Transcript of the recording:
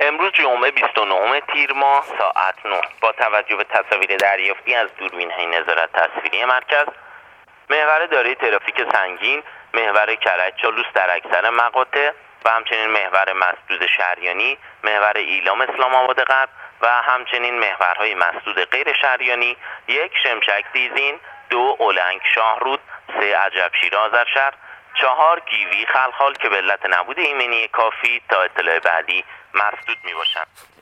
امروز جمعه 29 تیر ماه ساعت 9 با توجه به تصاویر دریافتی از دوربین‌های نظارت تصویری مرکز، محور دارای ترافیک سنگین، محور کرج چالوس در اکثر مقاطع و همچنین محور مسدود شهریانی، محور ایلام اسلام آباد غرب و همچنین محورهای مسدود غیر شهریانی، 1 شمشک دیزین، 2 اولنگ شاهرود، 3 عجب شیراز ارشد، 4 گیوی خلخال که به علت نبود ایمنی کافی تا اطلاع بعدی مسدود می باشند.